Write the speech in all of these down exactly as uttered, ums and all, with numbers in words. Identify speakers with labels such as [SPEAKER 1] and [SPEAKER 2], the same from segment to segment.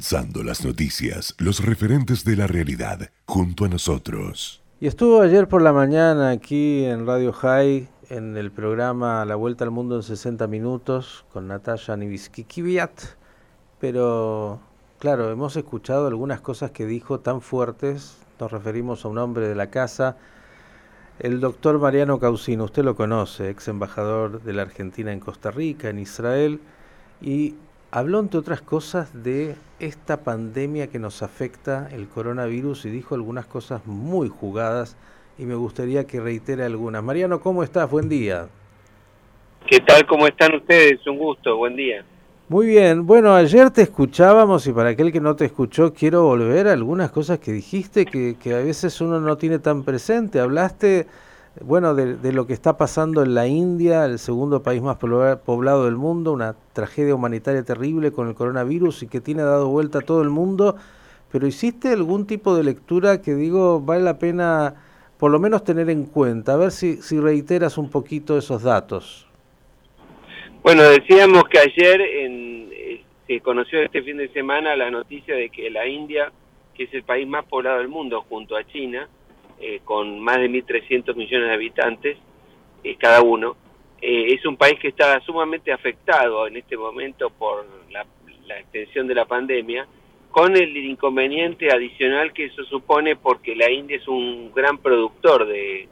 [SPEAKER 1] Condensando las noticias, los referentes de la realidad, junto a nosotros.
[SPEAKER 2] Y estuvo ayer por la mañana aquí en Radio High, en el programa La Vuelta al Mundo en sesenta minutos, con Natalia Niviskikiviat, pero claro, hemos escuchado algunas cosas que dijo tan fuertes. Nos referimos a un hombre de la casa, el doctor Mariano Causino. Usted lo conoce, ex embajador de la Argentina en Costa Rica, en Israel, y habló, entre otras cosas, de esta pandemia que nos afecta, el coronavirus, y dijo algunas cosas muy jugadas, y me gustaría que reitere algunas. Mariano, ¿cómo estás? Buen día.
[SPEAKER 3] ¿Qué tal? ¿Cómo están ustedes? Un gusto, buen día.
[SPEAKER 2] Muy bien. Bueno, ayer te escuchábamos, y para aquel que no te escuchó, quiero volver a algunas cosas que dijiste que, que a veces uno no tiene tan presente. Hablaste... Bueno, de, de lo que está pasando en la India, el segundo país más poblado del mundo, una tragedia humanitaria terrible con el coronavirus y que tiene dado vuelta a todo el mundo, pero ¿hiciste algún tipo de lectura que, digo, vale la pena por lo menos tener en cuenta? A ver si, si reiteras un poquito esos datos.
[SPEAKER 3] Bueno, decíamos que ayer en, eh, se conoció este fin de semana la noticia de que la India, que es el país más poblado del mundo junto a China, Eh, con más de mil trescientos millones de habitantes eh, cada uno, eh, es un país que está sumamente afectado en este momento por la, la extensión de la pandemia, con el inconveniente adicional que eso supone, porque la India es un gran productor de,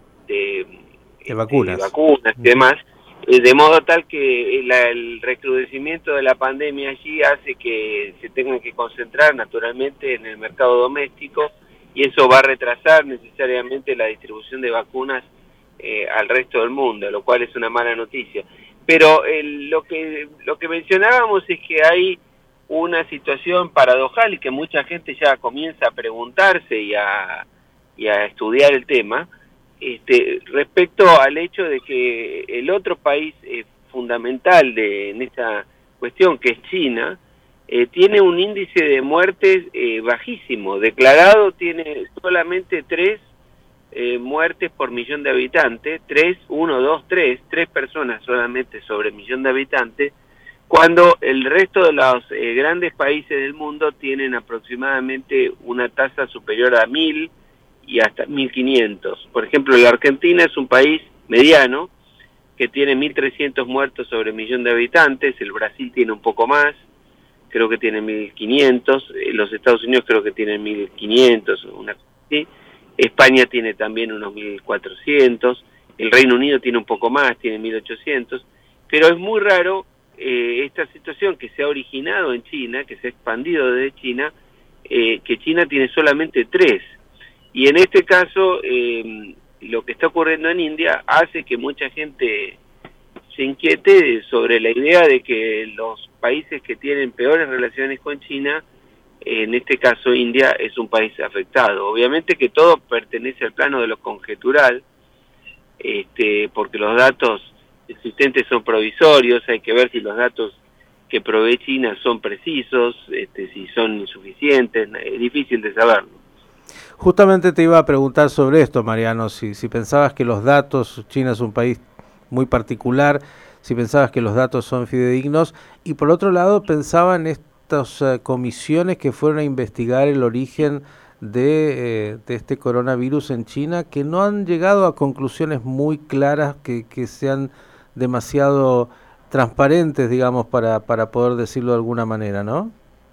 [SPEAKER 3] de,
[SPEAKER 2] de vacunas,
[SPEAKER 3] de vacunas y demás, eh, de modo tal que el, el recrudecimiento de la pandemia allí hace que se tengan que concentrar naturalmente en el mercado doméstico, y eso va a retrasar necesariamente la distribución de vacunas eh, al resto del mundo, lo cual es una mala noticia. Pero el, lo que lo que mencionábamos es que hay una situación paradojal y que mucha gente ya comienza a preguntarse y a, y a estudiar el tema, este, respecto al hecho de que el otro país eh, fundamental de, en esta cuestión, que es China, Eh, tiene un índice de muertes eh, bajísimo. Declarado tiene solamente tres eh, muertes por millón de habitantes, tres, uno, dos, tres, tres personas solamente sobre millón de habitantes, cuando el resto de los eh, grandes países del mundo tienen aproximadamente una tasa superior a mil y hasta mil quinientos. Por ejemplo, la Argentina es un país mediano que tiene mil trescientos muertos sobre millón de habitantes, el Brasil tiene un poco más, creo que tienen mil quinientos, los Estados Unidos creo que tienen mil quinientos, una cosa así. España tiene también unos mil cuatrocientos, el Reino Unido tiene un poco más, tiene mil ochocientos, pero es muy raro eh, esta situación que se ha originado en China, que se ha expandido desde China, eh, que China tiene solamente tres, y en este caso eh, lo que está ocurriendo en India hace que mucha gente se inquiete sobre la idea de que los países que tienen peores relaciones con China, en este caso India, es un país afectado. Obviamente que todo pertenece al plano de lo conjetural, este, porque los datos existentes son provisorios, hay que ver si los datos que provee China son precisos, este, si son insuficientes, es difícil de saberlo.
[SPEAKER 2] Justamente te iba a preguntar sobre esto, Mariano, si, si pensabas que los datos, China es un país muy particular, si pensabas que los datos son fidedignos, y por otro lado pensaba en estas uh, comisiones que fueron a investigar el origen de, eh, de este coronavirus en China, que no han llegado a conclusiones muy claras, que, que sean demasiado transparentes, digamos, para, para poder decirlo de alguna manera, ¿no?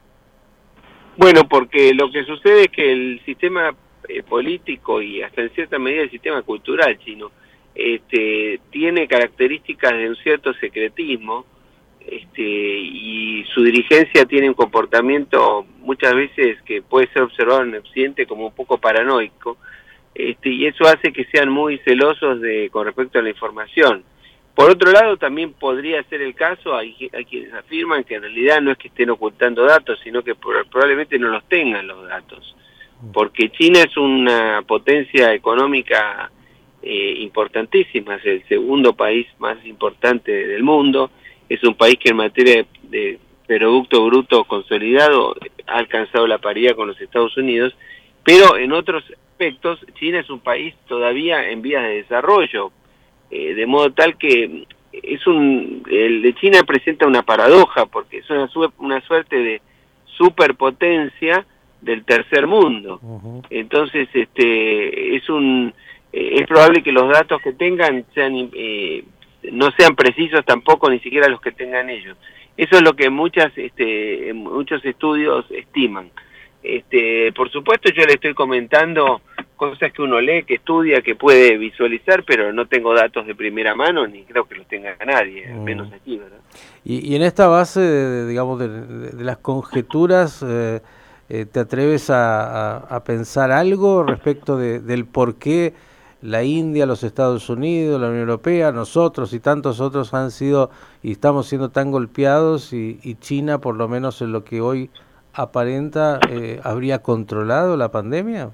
[SPEAKER 3] Bueno, porque lo que sucede es que el sistema eh, político y hasta en cierta medida el sistema cultural chino Este, tiene características de un cierto secretismo, este, y su dirigencia tiene un comportamiento muchas veces que puede ser observado en Occidente como un poco paranoico, este, y eso hace que sean muy celosos de con respecto a la información. Por otro lado, también podría ser el caso, hay, hay quienes afirman que en realidad no es que estén ocultando datos, sino que probablemente no los tengan los datos, porque China es una potencia económica Eh, importantísima, es el segundo país más importante del mundo, es un país que en materia de, de Producto Bruto Consolidado ha alcanzado la paridad con los Estados Unidos, pero en otros aspectos China es un país todavía en vías de desarrollo, eh, de modo tal que es un el de China presenta una paradoja, porque es una, su, una suerte de superpotencia del tercer mundo.
[SPEAKER 2] Uh-huh.
[SPEAKER 3] Entonces, este, es un, eh, es probable que los datos que tengan sean, eh, no sean precisos tampoco, ni siquiera los que tengan ellos. Eso es lo que muchas, este, muchos estudios estiman. Este, por supuesto, yo le estoy comentando cosas que uno lee, que estudia, que puede visualizar, pero no tengo datos de primera mano, ni creo que los tenga nadie, mm. menos aquí, ¿verdad?
[SPEAKER 2] Y, y en esta base, de, digamos, de, de, de las conjeturas, eh, eh, ¿te atreves a, a, a pensar algo respecto de, del por qué la India, los Estados Unidos, la Unión Europea, nosotros y tantos otros han sido y estamos siendo tan golpeados, y, y China, por lo menos en lo que hoy aparenta, eh, habría controlado la pandemia?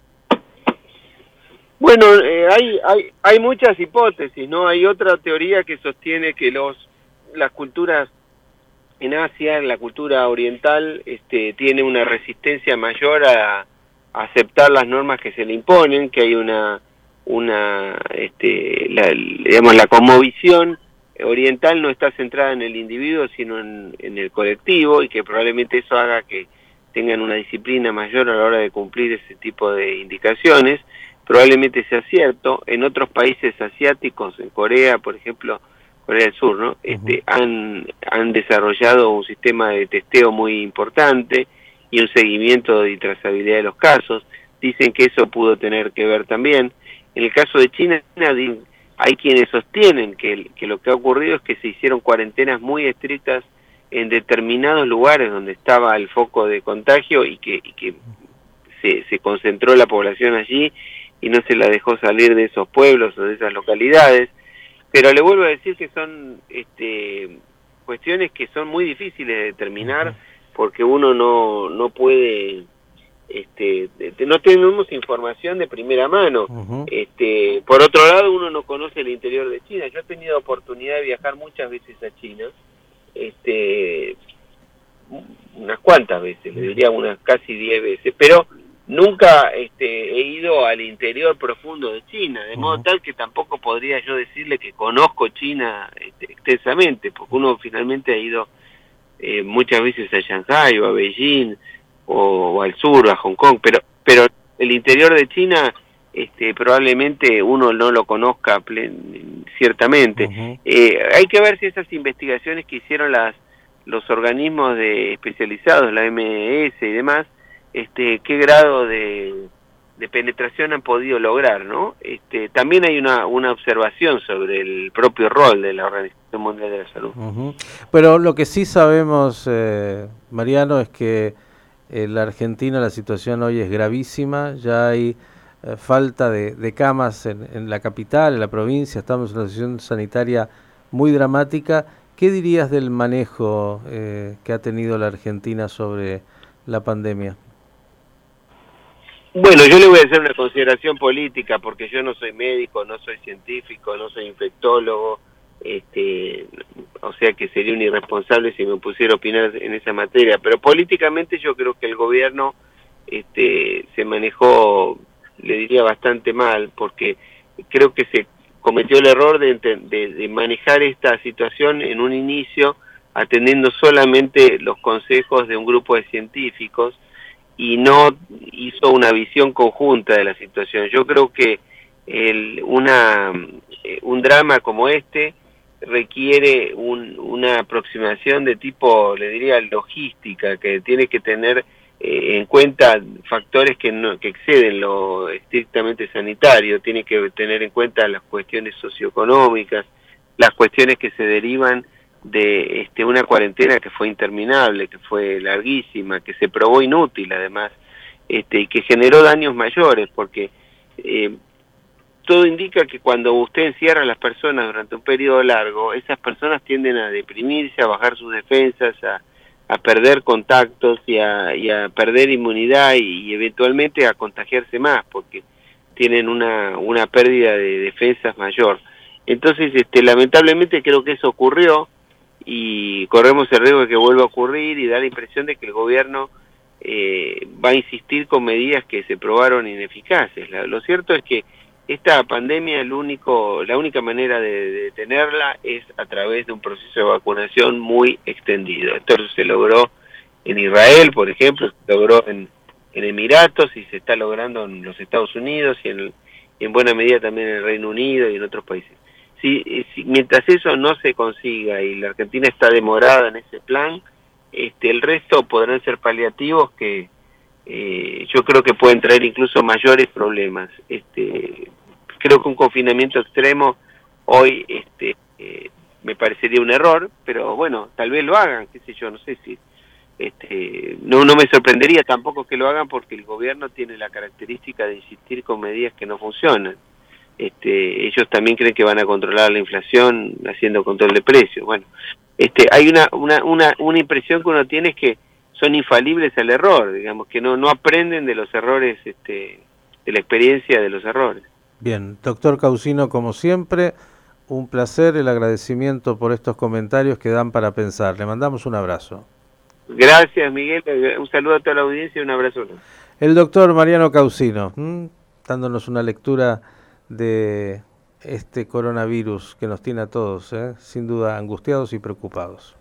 [SPEAKER 3] Bueno, eh, hay, hay hay muchas hipótesis, ¿no? Hay otra teoría que sostiene que los las culturas en Asia, la cultura oriental, este, tiene una resistencia mayor a, a aceptar las normas que se le imponen, que hay una una este la, digamos la cosmovisión oriental no está centrada en el individuo, sino en, en el colectivo, y que probablemente eso haga que tengan una disciplina mayor a la hora de cumplir ese tipo de indicaciones. Probablemente sea cierto. En otros países asiáticos, en Corea, por ejemplo, Corea del Sur, ¿no? Este, uh-huh. han, han desarrollado un sistema de testeo muy importante y un seguimiento y trazabilidad de los casos. Dicen que eso pudo tener que ver también. En el caso de China, hay quienes sostienen que, que lo que ha ocurrido es que se hicieron cuarentenas muy estrictas en determinados lugares donde estaba el foco de contagio, y que, y que se, se concentró la población allí y no se la dejó salir de esos pueblos o de esas localidades. Pero le vuelvo a decir que son este, cuestiones que son muy difíciles de determinar, porque uno no, no puede... Este, no tenemos información de primera mano. Uh-huh. Este, por otro lado, uno no conoce el interior de China. Yo he tenido oportunidad de viajar muchas veces a China, este, unas cuantas veces, le diría unas casi diez veces, pero nunca este, he ido al interior profundo de China, de uh-huh. modo tal que tampoco podría yo decirle que conozco China este, extensamente, porque uno finalmente ha ido eh, muchas veces a Shanghái o a Beijing, o, o al sur, a Hong Kong, pero pero el interior de China este, probablemente uno no lo conozca plen, ciertamente. Uh-huh. Eh, hay que ver si esas investigaciones que hicieron las los organismos de especializados, la M S y demás, este, qué grado de, de penetración han podido lograr, ¿no? Este, también hay una, una observación sobre el propio rol de la Organización Mundial de la Salud.
[SPEAKER 2] Uh-huh. Pero lo que sí sabemos, eh, Mariano, es que en la Argentina la situación hoy es gravísima. Ya hay eh, falta de, de camas en, en la capital, en la provincia. Estamos en una situación sanitaria muy dramática. ¿Qué dirías del manejo eh, que ha tenido la Argentina sobre la pandemia?
[SPEAKER 3] Bueno, yo le voy a hacer una consideración política, porque yo no soy médico, no soy científico, no soy infectólogo, este, o sea que sería un irresponsable si me pusiera a opinar en esa materia, pero políticamente yo creo que el gobierno este, se manejó, le diría, bastante mal, porque creo que se cometió el error de, de, de manejar esta situación en un inicio atendiendo solamente los consejos de un grupo de científicos, y no hizo una visión conjunta de la situación. Yo creo que el, una, un drama como este requiere un, una aproximación de tipo, le diría, logística, que tiene que tener eh, en cuenta factores que, no, que exceden lo estrictamente sanitario, tiene que tener en cuenta las cuestiones socioeconómicas, las cuestiones que se derivan de este, una cuarentena que fue interminable, que fue larguísima, que se probó inútil además, este, y que generó daños mayores, porque eh, todo indica que cuando usted encierra a las personas durante un periodo largo, esas personas tienden a deprimirse, a bajar sus defensas, a, a perder contactos y a, y a perder inmunidad y, y eventualmente a contagiarse más, porque tienen una, una pérdida de defensas mayor. Entonces, este, lamentablemente creo que eso ocurrió, y corremos el riesgo de que vuelva a ocurrir, y da la impresión de que el gobierno eh, va a insistir con medidas que se probaron ineficaces. La, lo cierto es que esta pandemia, el único, la única manera de, de detenerla es a través de un proceso de vacunación muy extendido. Esto se logró en Israel, por ejemplo, se logró en, en Emiratos y se está logrando en los Estados Unidos y en, y en buena medida también en el Reino Unido y en otros países. Si, si mientras eso no se consiga y la Argentina está demorada en ese plan, este, el resto podrán ser paliativos que eh, yo creo que pueden traer incluso mayores problemas. Este, creo que un confinamiento extremo hoy este, eh, me parecería un error, pero bueno, tal vez lo hagan, qué sé yo, no sé si... Este, no, no me sorprendería tampoco que lo hagan porque el gobierno tiene la característica de insistir con medidas que no funcionan. Este, ellos también creen que van a controlar la inflación haciendo control de precios. Bueno, este, hay una, una, una, una impresión que uno tiene es que son infalibles al error, digamos, que no, no aprenden de los errores, este, de la experiencia de los errores.
[SPEAKER 2] Bien, doctor Causino, como siempre, un placer, el agradecimiento por estos comentarios que dan para pensar. Le mandamos un abrazo.
[SPEAKER 3] Gracias, Miguel, un saludo a toda la audiencia y un abrazo.
[SPEAKER 2] El doctor Mariano Causino, ¿m? dándonos una lectura de este coronavirus que nos tiene a todos, ¿eh? sin duda angustiados y preocupados.